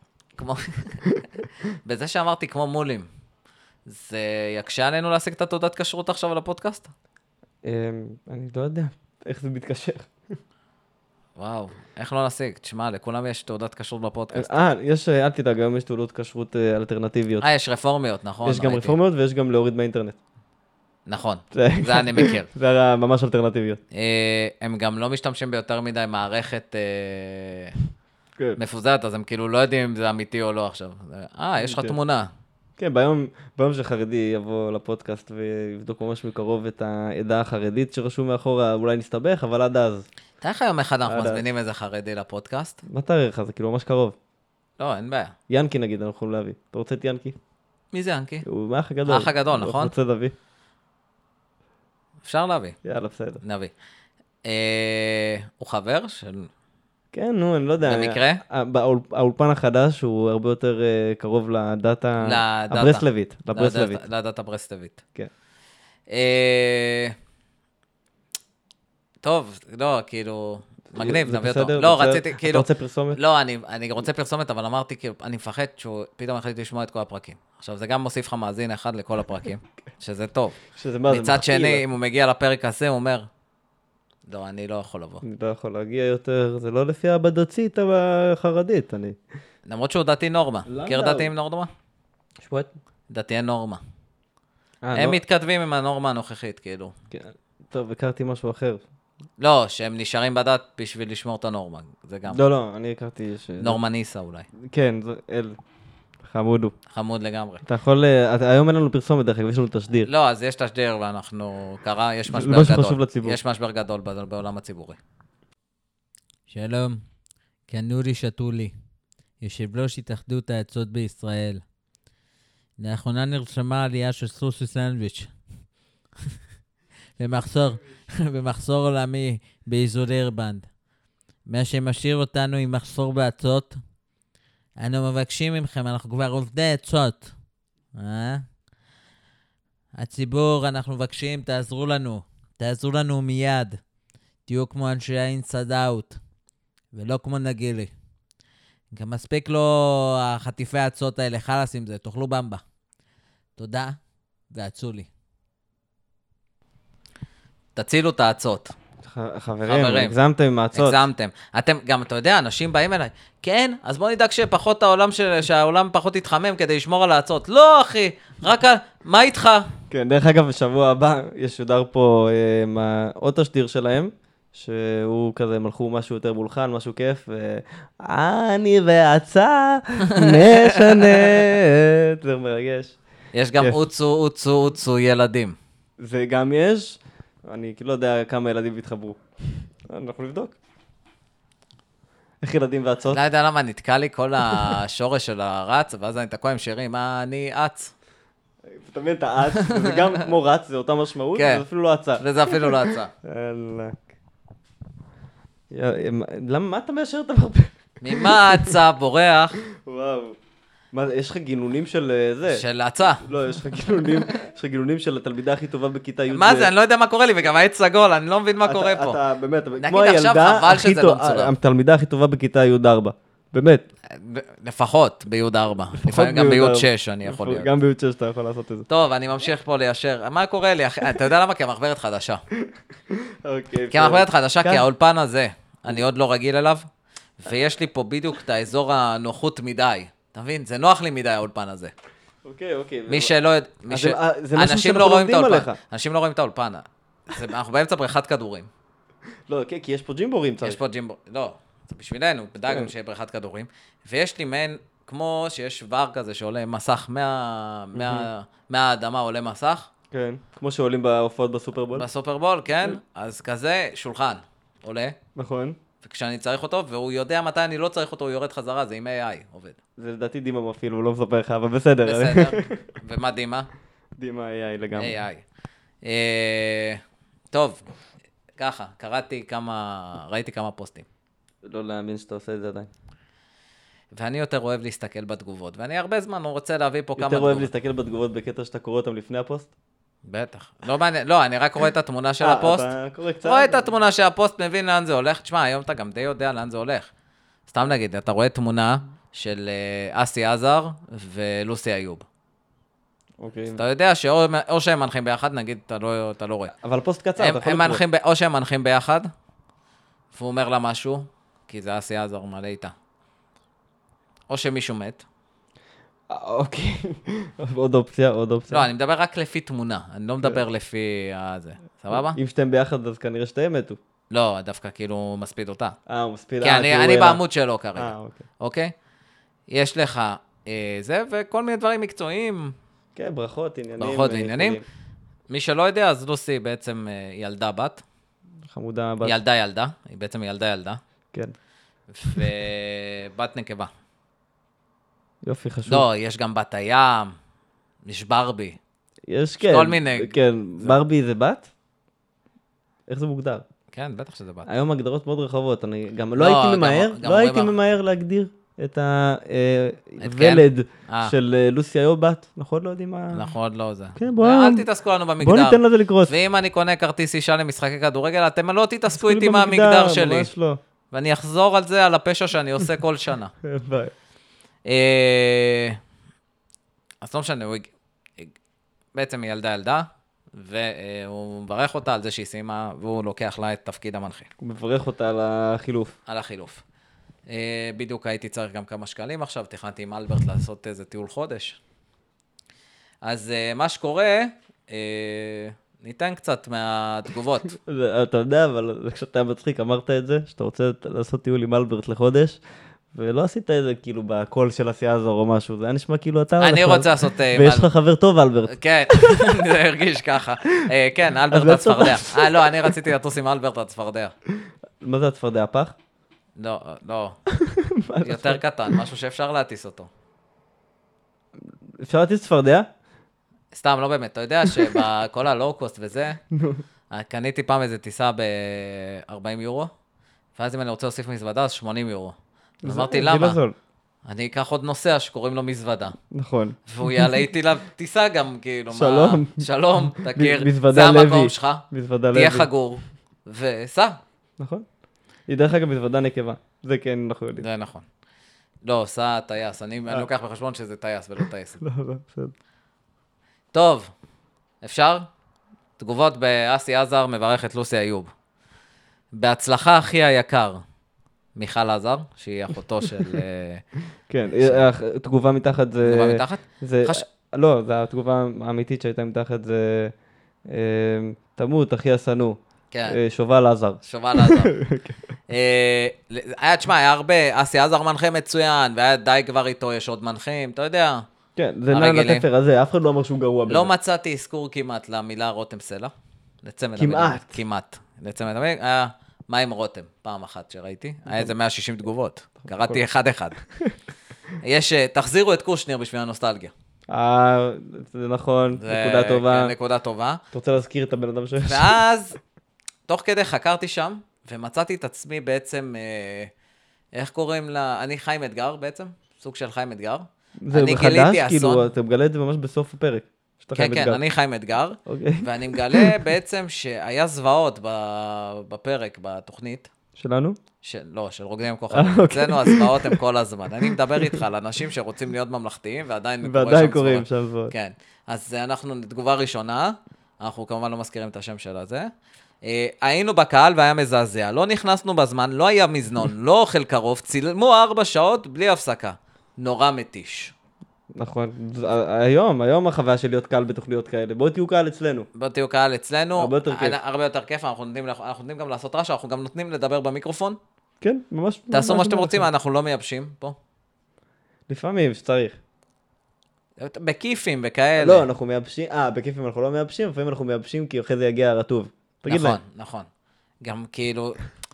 בזה שאמרתי כמו מולים. זה יקשה עלינו להשיג את התעודת כשרות עכשיו על הפודקאסט? אני לא יודע איך זה מתקשר. וואו, איך לא נשיג? תשמע, לכולם יש תעודת כשרות בפודקאסט. אל תדאג, היום יש תעודות כשרות אלטרנטיביות. יש רפורמיות, נכון. יש גם רפורמיות ויש גם להוריד מהאינטרנט. נכון, זה אני מכיר. זה ממש אלטרנטיביות. הם גם לא משתמשים ביותר מדי מערכת מפוזרת, אז הם כאילו לא יודעים אם זה אמיתי או לא עכשיו. יש לך תמונה. כן, ביום שחרדי יבוא לפודקאסט ויבדוק ממש מקרוב את העדה החרדית שרשום מאחורה, אולי נסתבך, אבל עד אז. תראה לך יום אחד אנחנו מזמינים איזה חרדי לפודקאסט? מה תאר לך? זה כאילו ממש קרוב. לא, אין בעיה. ינקי נגיד, אנחנו יכולים להביא. אתה רוצה את ינקי? מי זה ינקי? הוא האח הגדול. האח הגדול, נכון? הוא רוצה להביא. אפשר להביא. יאללה, בסדר. נביא. הוא חבר של... כן, נו, אני לא יודע. במקרה? האולפן החדש הוא הרבה יותר קרוב לדת הברסלבית. לדת הברסלבית. כן. טוב, לא, כאילו, מגניב, נביא אותו. בסדר, לא, רציתי, כאילו... אתה רוצה פרסומת? לא, אני רוצה פרסומת, אבל אמרתי, כאילו, אני מפחד שפתאום החליט לשמוע את כל הפרקים. עכשיו, זה גם מוסיף לך מאזין אחד לכל הפרקים, שזה טוב. מצד שני, אם הוא מגיע לפרק הזה, הוא אומר, לא, אני לא יכול לבוא. אני לא יכול להגיע יותר, זה לא לפי הבדצית החרדית, אני... למרות שהוא דתי נורמה. מכיר דתיים נורמה? שבועת? דתיי נורמה. הם מתכתבים עם הנורמה הנוכחית, כאילו. טוב, הכרתי משהו אחר. לא, שהם נשארים בדת בשביל לשמור את הנורמה, זה גם. לא, אני הכרתי נורמה ניסה אולי. כן, אל... חמוד הוא. חמוד לגמרי. אתה יכול... היום אין לנו פרסומת, דרך אגב, יש לנו תשדיר. לא, אז יש תשדיר ואנחנו... יש משבר גדול. משהו חשוב לציבור. יש משבר גדול בעולם הציבורי. שלום, כנורי שתולי, יושב ראש התאחדות העצות בישראל. לאחרונה נרשמה עלייה של סוסי סנדוויץ'. במחסור עולמי באזורי אירבנד. מה שמשאיר אותנו עם מחסור בעצות, אנו מבקשים מכם, אנחנו כבר עובדי עצות. הציבור, אנחנו מבקשים, תעזרו לנו מיד. תהיו כמו אנשי האינסייד אאוט, ולא כמו נגילי. גם מספיק לו החטיפי העצות האלה, חלאס עם זה, תאכלו במבה. תודה, ועצו לי. תצילו את העצות. חברים, הגזמתם עם העצות. הגזמתם. אתם, גם אתה יודע, אנשים באים אליי, כן, אז בוא נדאג שפחות שהעולם פחות יתחמם כדי לשמור על העצות. לא, אחי, רק מה איתך? כן, דרך אגב, בשבוע הבא יש שודר פה עוד תשדיר שלהם, שהוא כזה, הם הלכו משהו יותר מולחן, משהו כיף, אני ועצה נשנה, זה מרגש. יש גם אוצו ילדים. זה גם יש, אני כאילו לא יודע כמה ילדים התחברו. אנחנו נבדוק. איך ילדים ועצות? לא יודע למה נתקע לי כל השורש של הרץ, ואז אני תקוע עם שירים, אני עץ. אתה מבין, אתה עץ, זה גם כמו רץ, זה אותה משמעות, וזה אפילו לא עצה. וזה אפילו לא עצה. למה, מה אתה מאשר את הרבה? ממה עצה בורח? וואו. מה, יש לך גינונים של זה? של עצה. לא, יש לך גינונים של התלמידה הכי טובה בכיתה י'. מה זה? אני לא יודע מה קורה לי, וגם העץ סגול, אני לא מבין מה קורה פה. אתה באמת, כמו הילדה, התלמידה הכי טובה בכיתה י' 4. באמת. לפחות ביוד 4. לפעמים גם ביוד 6 אני יכול להיות. גם ביוד 6 אתה יכול לעשות את זה. טוב, אני ממשיך פה ליישר. מה קורה לי? אתה יודע למה? כי המחברת חדשה. אוקיי. כי המחברת חדשה, כי האולפן הזה, אני עוד לא רגיל אליו, ויש לי פה בדיוק את האזור הנוחות מדי. אתה מבין? זה נוח לי מדי האולפן הזה. אוקיי. מי שלא... זה משהו אנשים שאנחנו לא רואים את לומדים האולפן. עליך. אנשים לא רואים את האולפן. אנחנו באמצע בריכת כדורים. לא, כי יש פה ג'ימבורים צריך. יש פה ג'ימבור... לא, זה בשבילנו, בדאגנו שיהיה בריכת כדורים. ויש לי מעין, כמו שיש ור כזה שעולה מסך מהאדמה עולה מסך. כן, כמו שעולים בהופעות בסופרבול. בסופרבול, כן. אז כזה שולחן עולה. נכון. וכשאני צריך אותו, והוא יודע מתי אני לא צריך אותו, הוא יורד חזרה, זה עם AI עובד. זה לדעתי דימה מפעיל, הוא לא מספר לך, אבל בסדר. בסדר. ומה דימה? דימה AI לגמרי. AI. טוב, ככה, ראיתי כמה פוסטים. לא להאמין שאתה עושה את זה עדיין. ואני יותר אוהב להסתכל בתגובות, ואני הרבה זמן רוצה להביא פה כמה יותר תגובות. אוהב להסתכל בתגובות בקטע שאתה קורא אותם לפני הפוסט? בטח. לא, אני רק רואה את התמונה של הפוסט. אתה קורא קצת? רואה את התמונה של הפוסט, מבין לאן זה הולך. תשמע, היום אתה גם די יודע לאן זה הולך. סתם נגיד, אתה רואה תמונה של אסי עזר ולוסי איוב. אוקיי. אתה יודע שאו שהם מנחים ביחד, נגיד, אתה לא רואה. אבל פוסט קצר, אתה יכול לקרוא. או שהם מנחים ביחד, והוא אומר לה משהו, כי זה אסי עזר מלא איתה. או שמישהו מת. אוקיי. עוד אופציה. לא, אני מדבר רק לפי תמונה, אני לא מדבר לפי זה. סבבה? אם שאתם ביחד, אז כנראה שתיים מתו. לא, דווקא כאילו הוא מספיד אותה. הוא מספיד. כי אני בעמוד שלו כרגע. אוקיי. אוקיי? יש לך זה, וכל מיני דברים מקצועיים. כן, ברכות, עניינים. ברכות ועניינים. מי שלא יודע, אז לוסי בעצם ילדה בת. חמודה בת. ילדה. היא בעצם ילדה. כן. ובת נקבה. יופי, חשוב. לא, יש גם בת הים, יש ברבי. יש, כן. כל מיני. כן, ברבי זה בת? איך זה מוגדר? כן, בטח שזה בת. היום הגדרות מאוד רחבות, אני גם לא הייתי ממהר להגדיר את הוולד של לוסי איוב בת, נכון? לא יודעים מה... נכון, לא זה. כן, אל תתעסקו לנו במגדר. בוא ניתן לזה לקרוס. ואם אני קונה כרטיס אישה למשחקי כדורגל, אתם לא תתעסקו איתי מהמגדר שלי. ממש לא. ואני אחזור על זה, על הפשע שאני עושה כל שנה. ביי. אז לא משנה, בעצם היא ילדה, והוא מברך אותה על זה שהיא סיימה, והוא לוקח לה את תפקיד המנחה. הוא מברך אותה על החילוף. על החילוף. בדיוק הייתי צריך גם כמה שקלים עכשיו, תכננתי עם אלברט לעשות איזה טיול חודש. אז מה שקורה, ניתן קצת מהתגובות. אתה יודע, אבל כשאתה מצחיק, אמרת את זה, שאתה רוצה לעשות טיול עם אלברט לחודש, ולא עשית את זה כאילו בקול של אסי עזר או משהו, זה היה נשמע כאילו אתה... אני רוצה לעשות... ויש לך חבר טוב, אלברט. כן, זה הרגיש ככה. כן, אלברט הצפרדע. לא, אני רציתי לטוס עם אלברט הצפרדע. מה זה הצפרדע, הפח? לא. יותר קטן, משהו שאפשר להטיס אותו. אפשר להטיס צפרדע? סתם, לא באמת. אתה יודע שבכל הלואו-קוסט וזה, קניתי פעם איזה טיסה ב-40 יורו, ואז אם אני רוצה להוסיף מזוודה, אז 80 יורו. אמרתי, למה? אני אקח עוד נוסע שקוראים לו מזוודה. נכון. והוא יעלה איתי לטיסה גם, כאילו, שלום. שלום, תכיר, זה המקום שלך, תהיה חגור, וסע. נכון. היא דרך אגב מזוודה נקבה, זה כן אנחנו יודעים. זה נכון. לא, סע טייס, אני לוקח בחשבון שזה טייס ולא טייס. לא, בסדר. טוב, אפשר? תגובות באסי עזר מברך את לוסי איוב. בהצלחה אחי היקר. מיכל עזר, שהיא אחותו של... כן, תגובה מתחת זה... תגובה מתחת? לא, זו התגובה האמיתית שהייתה מתחת זה... תמות, אחי השנוא. כן. שובל עזר. שובל עזר. תשמע, היה הרבה, אסי עזר מנחה מצוין, והיה די כבר איתו, יש עוד מנחים, אתה יודע. כן, זה נע לתפר הזה, אף אחד לא אמר שהוא גרוע בזה. לא מצאתי אזכור כמעט למילה רותם סלע. כמעט. לצמד המילה. היה מים רותם, פעם אחת שראיתי. היה איזה 160 תגובות. קראתי אחד. תחזירו את קושניר בשביל הנוסטלגיה. זה נכון, נקודה טובה. נקודה טובה. אתה רוצה להזכיר את הבן אדם שיש? ואז, תוך כדי חקרתי שם, ומצאתי את עצמי בעצם, איך קוראים לה, אני חיים אתגר בעצם, סוג של חיים אתגר. זה חדש, כאילו, אתה מגלה את זה ממש בסוף הפרק. כן, אני חיים אתגר, ואני מגלה בעצם שהיה זוועות בפרק, בתוכנית. שלנו? לא, של רוקדים עם כוכבים. אצלנו הזוועות הם כל הזמן. אני מדבר איתך על אנשים שרוצים להיות ממלכתיים, ועדיין קוראים שם זוועות. כן. אז אנחנו, תגובה ראשונה, אנחנו כמובן לא מזכירים את השם של הזה. היינו בקהל והיה מזעזע. לא נכנסנו בזמן, לא היה מזנון, לא אוכל קרוב, צילמו 4 שעות בלי הפסקה. נורא מתיש. נכון. היום החוויה של להיות קהל בתוכניות כאלה. בואו תהיו קהל אצלנו. בואו תהיו קהל אצלנו. הרבה יותר כיף. הרבה יותר כיף, אנחנו נותנים גם לעשות רעש, אנחנו גם נותנים לדבר במיקרופון. כן, ממש. תעשו מה שאתם רוצים, אנחנו לא מייבשים פה. לפעמים שצריך. בכיפים וכאלה. לא, אנחנו מייבשים, בכיפים אנחנו לא מייבשים, לפעמים אנחנו מייבשים כי אחרי זה יגיע הרטוב. תגיד להם. נכון. גם כאילו,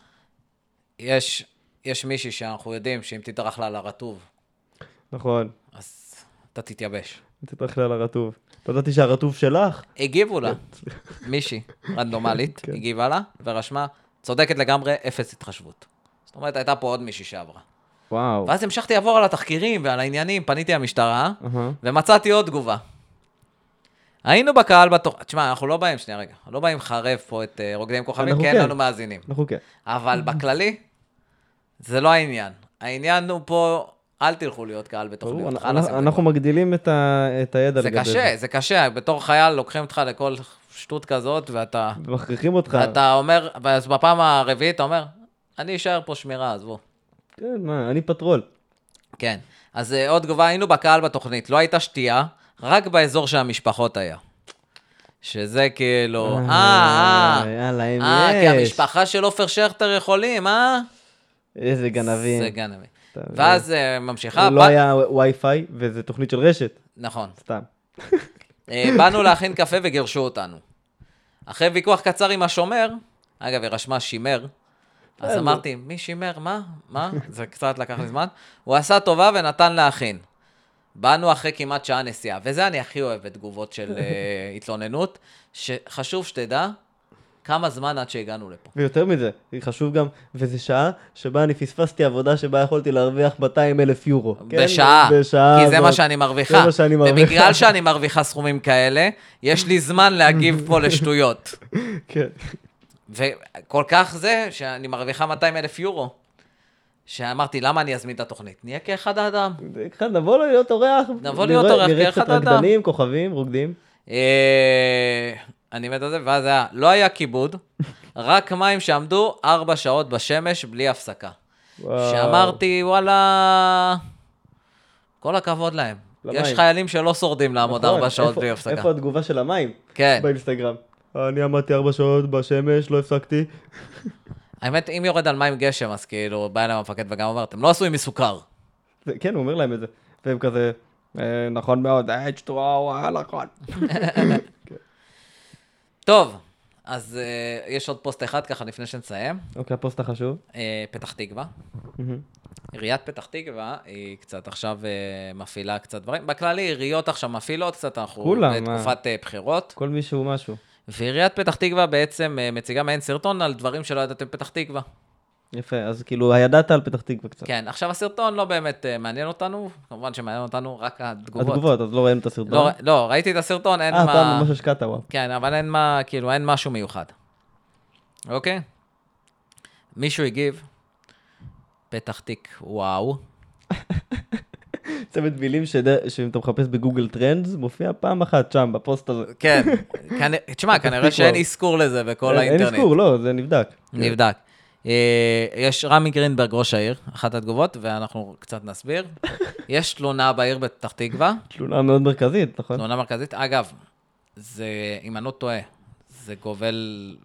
יש מישהי שאנחנו יודעים שאם תדרך לה לרטוב, נכון. אז אתה תתייבש. תדרך לה לרטוב. ידעתי שהרטוב שלך. הגיבו לה, מישהי רנדומלית, הגיבה לה ורשמה, צודקת לגמרי, 0 התחשבות. זאת אומרת, הייתה פה עוד מישהי שעברה. וואו. ואז המשכתי לעבור על התחקירים ועל העניינים, פניתי למשטרה, ומצאתי עוד תגובה. היינו בקהל תשמע, אנחנו לא באים, שנייה רגע, לא באים חרב פה את רוקדים כוכבים, כי אין לנו מאזינים. אנחנו כן. אבל בכללי, זה לא העניין. העניין הוא פה, אל תלכו להיות קהל בתוכניות. אנחנו מגדילים את הידע לגבי זה. זה קשה. בתור חייל לוקחים אותך לכל שטות כזאת, ואתה... ומכריחים אותך. ואתה אומר, ואז בפעם הרביעית אתה אומר, אני אשאר פה שמירה, עזבו. כן, מה, אני פטרול. כן. אז עוד תגובה, היינו בקהל בתוכנית, לא הייתה שתייה, רק באזור שהמשפחות היה. שזה כאילו, יאללה, אם יש. כי המשפחה של עופר שכטר יכולים, איזה גנבים. זה גנבים. ואז ממשיכה. לא היה וי-פיי, וזה תוכנית של רשת. נכון. סתם. באנו להכין קפה וגירשו אותנו. אחרי ויכוח קצר עם השומר, אגב, היא רשמה שימר, אז אמרתי, מי שימר? מה? זה קצת לקח לי זמן. הוא עשה טובה ונתן להכין. באנו אחרי כמעט שעה נסיעה, וזה אני הכי אוהב בתגובות של התלוננות, שחשוב שתדע כמה זמן עד שהגענו לפה. ויותר מזה, חשוב גם, וזה שעה שבה אני פספסתי עבודה שבה יכולתי להרוויח 200,000 יורו. בשעה, כי זה מה שאני מרוויחה. זה מה שאני מרוויחה. ובגלל שאני מרוויחה סכומים כאלה, יש לי זמן להגיב פה לשטויות. כן. וכל כך זה שאני מרוויחה 200,000 יורו. שאמרתי, למה אני אזמין את התוכנית? נהיה כאחד האדם. נבוא להיות אורח. נבוא להיות אורח כאחד האדם. נראה קצת רקדנים, כוכבים, רוקדים. אני מת על זה, ואז היה, לא היה כיבוד, רק מים שעמדו 4 שעות בשמש בלי הפסקה. שאמרתי, וואלה, כל הכבוד להם. יש חיילים שלא שורדים לעמוד 4 שעות בלי הפסקה. איפה התגובה של המים? כן. באינסטגרם. אני עמדתי 4 שעות בשמש, לא הפסקתי. האמת, אם יורד על מים גשם, אז כאילו, בא אליהם המפקד וגם אומר, אתם לא עשוי מסוכר. כן, הוא אומר להם את זה. והם כזה, נכון מאוד, נכון. טוב, אז יש עוד פוסט אחד ככה לפני שנסיים. אוקיי, הפוסט החשוב. פתח תקווה. עיריית פתח תקווה היא קצת עכשיו מפעילה קצת דברים. בכללי, עיריות עכשיו מפעילות קצת, אנחנו בתקופת בחירות. כל מישהו משהו. ועיריית פתח תקווה בעצם מציגה מעין סרטון על דברים שלא ידעתם פתח תקווה. יפה, אז כאילו הידעת על פתח תקווה קצת. כן, עכשיו הסרטון לא באמת מעניין אותנו, כמובן שמעניין אותנו רק התגובות. התגובות, אז לא ראינו את הסרטון? לא, ראיתי את הסרטון, אין מה... אתה ממש השקעת, וואו. כן, אבל אין מה, כאילו, אין משהו מיוחד. אוקיי? מישהו הגיב, פתח תיק, וואו. צוות מילים שאם אתה מחפש בגוגל טרנדס, מופיע פעם אחת שם, בפוסט הזה. כן, תשמע, כנראה שאין איזכור לזה בכל האינטרנט. אין איזכור, לא, זה נבדק. נבדק. יש רמי גרינברג, ראש העיר, אחת התגובות, ואנחנו קצת נסביר. יש תלונה בעיר בפתח תקווה. תלונה מאוד מרכזית, נכון? תלונה מרכזית. אגב, זה, אם אני לא טועה, זה גובל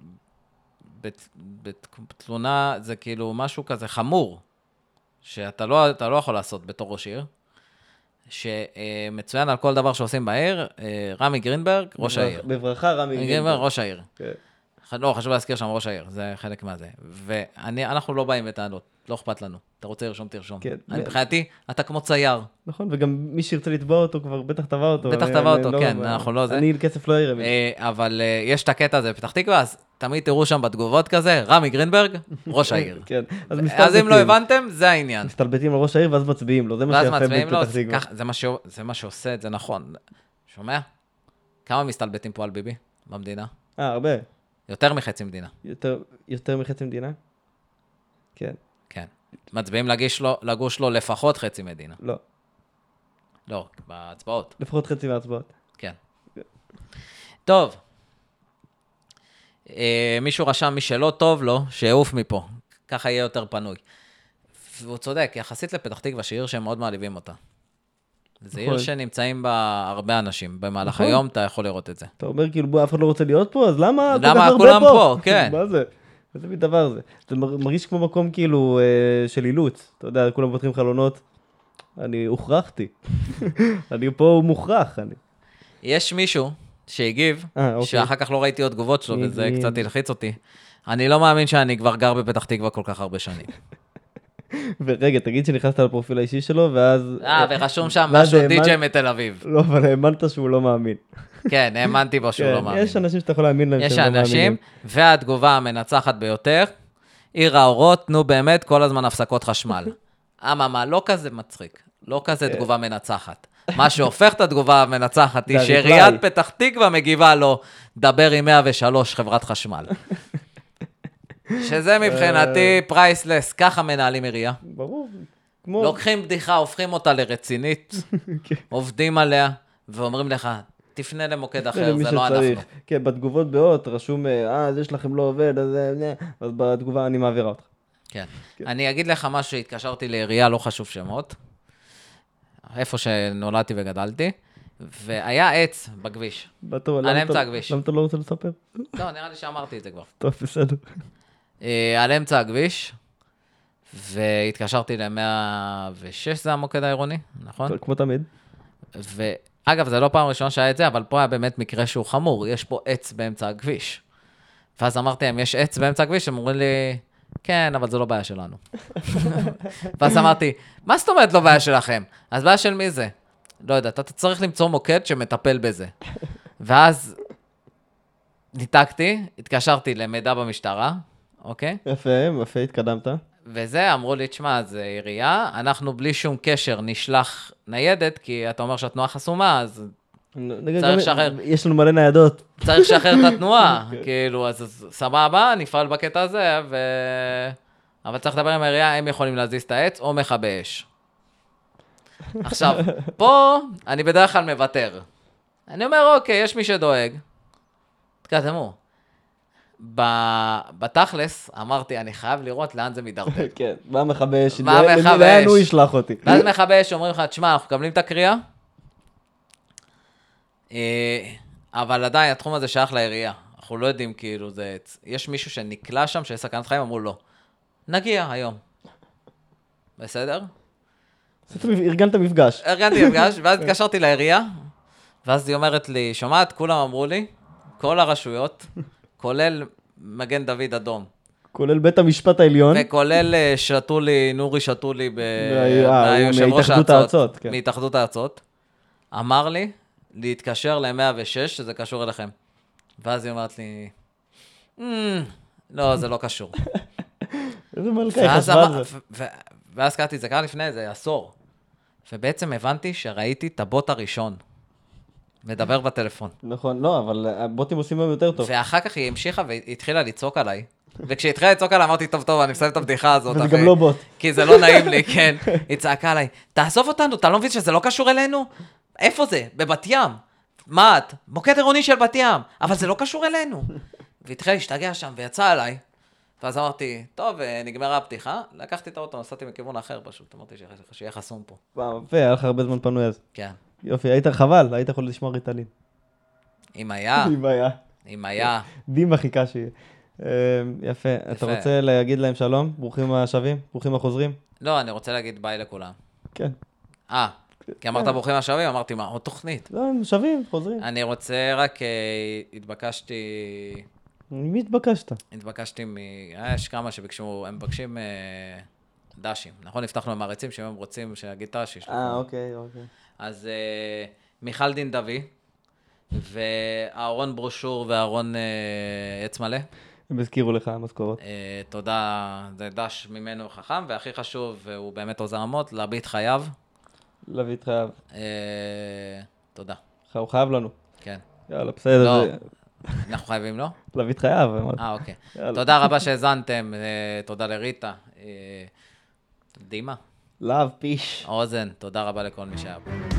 בתלונה, זה כאילו משהו כזה חמור, שאתה לא יכול לעשות בתור ראש עיר, שמצוין על כל דבר שעושים בעיר, רמי גרינברג, ראש העיר. בברכה, רמי גרינברג. ראש העיר. לא, חשוב להזכיר שם ראש העיר, זה חלק מהזה. ואנחנו לא באים בטענות, לא אכפת לנו. אתה רוצה לרשום, תרשום. מבחינתי, אתה כמו צייר. נכון, וגם מי שירצה לתבוע אותו כבר בטח תבע אותו. בטח תבע אותו, כן, אנחנו לא זה. אני כסף לא יראה. אבל יש את הקטע הזה בפתח תקווה, אז תמיד תראו שם בתגובות כזה, רמי גרינברג, ראש העיר. כן. אז אם לא הבנתם, זה העניין. מסתלבטים על ראש העיר ואז מצביעים לו, זה מה שיפה בפתח תקווה. זה מה שעושה את זה נכון. שומע? כמה מסתלבטים פה על ביבי במדינה? הרבה. יותר מחצי מדינה. יותר מחצי מדינה? כן. מצביעים לגוש לו לפחות חצי מדינה. לא, לא, בהצבעות. לפחות חצי מההצבעות. כן. טוב. מישהו רשם, מי שלא טוב לו, שיעוף מפה. ככה יהיה יותר פנוי. והוא צודק, יחסית לפתח תקווה, שעיר שהם מאוד מעליבים אותה. זה עיר שנמצאים בה הרבה אנשים. במהלך היום אתה יכול לראות את זה. אתה אומר כאילו, בוא, אף אחד לא רוצה להיות פה, אז למה כולם פה? כן. מה זה? איזה מין דבר זה? זה מרגיש כמו מקום כאילו של אילוץ. אתה יודע, כולם פותחים חלונות. אני הוכרחתי. אני פה מוכרח. יש מישהו שהגיב, אוקיי. שאחר כך לא ראיתי עוד תגובות שלו, וזה קצת הלחיץ אותי. אני לא מאמין שאני כבר גר בפתח תקווה כל כך הרבה שנים. ורגע, תגיד שנכנסת לפרופיל האישי שלו, ואז... ורשום שם משהו די.ג'יי מתל אביב. לא, אבל האמנת שהוא לא מאמין. כן, האמנתי בו שהוא לא מאמין. יש אנשים שאתה יכול להאמין להם יש שהם לא מאמינים. אנשים, והתגובה המנצחת ביותר, עיר האורות, נו באמת, כל הזמן הפסקות חשמל. אממה, לא כזה מצחיק, לא כזה תגובה מנצחת. מה שהופך את התגובה המנצחת היא שעיריית פתח תקווה מגיבה לו, דבר עם 103 חברת חשמל. שזה מבחינתי פרייסלס, ככה מנהלים עירייה. ברור. לוקחים בדיחה, הופכים אותה לרצינית, עובדים עליה, ואומרים לך, תפנה למוקד אחר, זה לא אנחנו. כן, בתגובות באות רשום, אז יש לכם לא עובד, אז בתגובה אני מעבירה אותך. כן. אני אגיד לך משהו שהתקשרתי לעירייה, לא חשוב שמות, איפה שנולדתי וגדלתי, והיה עץ בכביש, על אמצע הכביש. למה אתה לא רוצה לספר? לא, נראה לי שאמרתי את זה כבר. טוב, בסדר. על אמצע הכביש, והתקשרתי ל-106, זה המוקד העירוני, נכון? כמו תמיד. ואגב, זה לא פעם ראשונה שהיה את זה, אבל פה היה באמת מקרה שהוא חמור, יש פה עץ באמצע הכביש. ואז אמרתי להם, יש עץ באמצע הכביש? הם אומרים לי, כן, אבל זה לא בעיה שלנו. ואז אמרתי, מה זאת אומרת לא בעיה שלכם? אז בעיה של מי זה? לא יודע, אתה צריך למצוא מוקד שמטפל בזה. ואז ניתקתי, התקשרתי למידע במשטרה, אוקיי? יפה, התקדמת. וזה, אמרו לי, תשמע, זה עירייה, אנחנו בלי שום קשר נשלח ניידת, כי אתה אומר שהתנועה חסומה, אז צריך לשחרר. יש לנו מלא ניידות. צריך לשחרר את התנועה, כאילו, אז סבבה, נפעל בקטע הזה, אבל צריך לדבר עם העירייה, הם יכולים להזיז את העץ, או מכבי אש. עכשיו, פה אני בדרך כלל מוותר. אני אומר, אוקיי, יש מי שדואג. תקדמו. בתכלס, אמרתי, אני חייב לראות לאן זה מדרדר. כן, מה מכבי אש? לאן הוא ישלח אותי? ואז מכבי אש אומרים לך, תשמע, אנחנו מקבלים את הקריאה, אבל עדיין התחום הזה שייך לעירייה. אנחנו לא יודעים כאילו, יש מישהו שנקלע שם, שיש סכנת חיים, אמרו לא. נגיע היום. בסדר? ארגנת מפגש. ארגנתי מפגש, ואז התקשרתי לעירייה, ואז היא אומרת לי, שומעת, כולם אמרו לי, כל הרשויות, כולל מגן דוד אדום. כולל בית המשפט העליון. וכולל נורי שתו לי מהיושב ראש הארצות. מהתאחדות הארצות. אמר לי להתקשר ל-106, שזה קשור אליכם. ואז היא אומרת לי, לא, זה לא קשור. איזה מלכה, היא חשבה על זה. ואז קראתי, זה קרה לפני איזה עשור. ובעצם הבנתי שראיתי את הבוט הראשון. מדבר בטלפון. נכון, לא, אבל הבוטים עושים בהם יותר טוב. ואחר כך היא המשיכה והתחילה לצעוק עליי. וכשהיא התחילה לצעוק עליי, אמרתי, טוב, אני מסיים את הבדיחה הזאת. וזה גם לא בוט. כי זה לא נעים לי, כן. היא צעקה עליי, תאסוף אותנו, אתה לא מבין שזה לא קשור אלינו? איפה זה? בבת ים. מה את? מוקד עירוני של בת ים. אבל זה לא קשור אלינו. והתחילה להשתגע שם ויצא עליי. ואז אמרתי, טוב, נגמרה הפתיחה. לקחתי את האוטו, נסעתי מכיוון אחר פשוט. אמרתי שיהיה חסום פה. והיה לך הרבה זמן פנוי אז. כן. יופי, היית חבל, היית יכול לשמוע ריטלין. אם היה. אם היה. דימה חיכה שיהיה. יפה. אתה רוצה להגיד להם שלום? ברוכים השבים? ברוכים החוזרים? לא, אני רוצה להגיד ביי לכולם. כן. כי אמרת ברוכים השבים, אמרתי מה, עוד תוכנית. לא, הם שבים, חוזרים. אני רוצה רק, התבקשתי... מי התבקשת? התבקשתי יש כמה שביקשו, הם מבקשים דשים. נכון, נפתחנו למעריצים שהם רוצים שיגיד דשי. אוקיי. אז מיכל דין דוי, ואהרון ברושור ואהרון עץ מלא. הם הזכירו לך משכורות. תודה, זה דש ממנו חכם, והכי חשוב, הוא באמת עוזר עמות, להביא את חייו. להביא את חייו. תודה. הוא חייב לנו. כן. יאללה, בסדר. לא, אנחנו חייבים, לא? להביא את חייו. אוקיי. תודה רבה שהזנתם, תודה לריטה. דימה, לאב, פיש. אוזן, תודה רבה לכל מי שהיה פה.